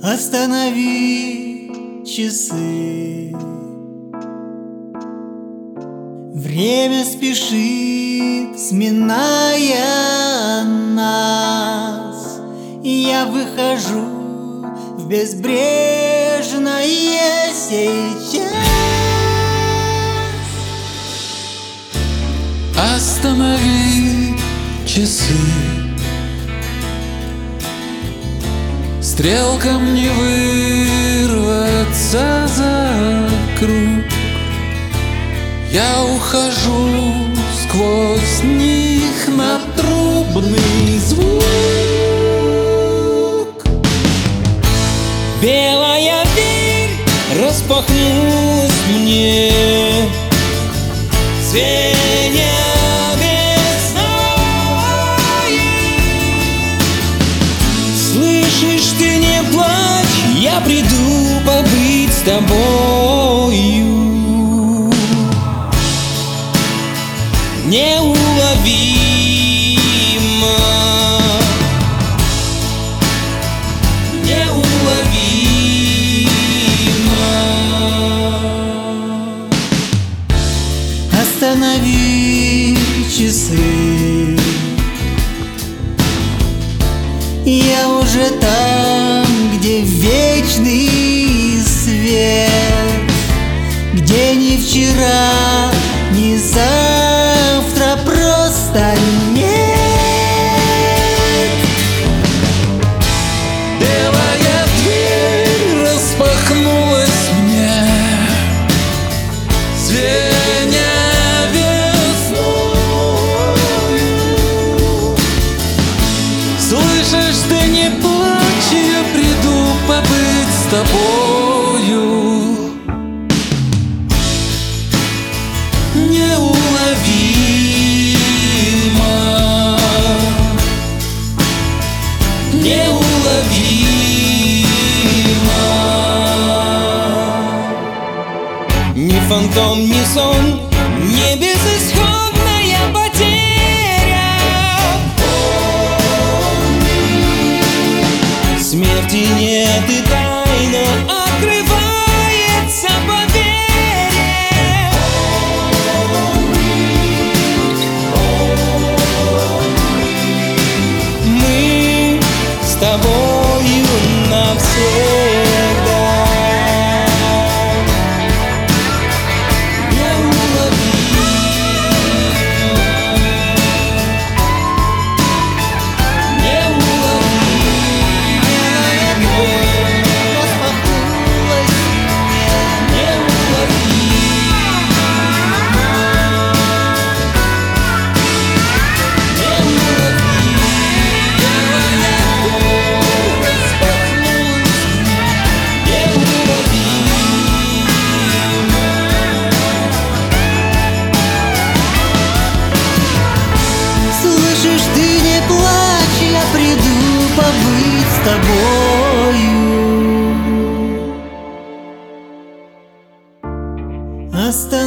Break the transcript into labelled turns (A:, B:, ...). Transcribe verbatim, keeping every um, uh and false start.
A: Останови часы. Время спешит, сминая нас, и я выхожу в безбрежное сейчас.
B: Останови часы. Стрелкам не вырваться за круг. Я ухожу сквозь них на трубный звук.
A: Белая дверь распахнулась мне, звеня весною. Слышишь, ты не плачь, я приду побыть с тобою. Неуловимо, неуловимо. Останови часы. Я уже там, где вечный свет, где ни вчера, ни завтра просто нет.
B: Белая дверь распахнулась мне, звеня весною. Слышишь, ты не плачь, я приду побыть с тобою. Неуловимо, неуловимо.
A: Ни фантом, ни сон, ни безысходная потеря. Смерти нет и тайна открывается, поверь. Мы с тобою навсегда. Побыть с тобою. Оставь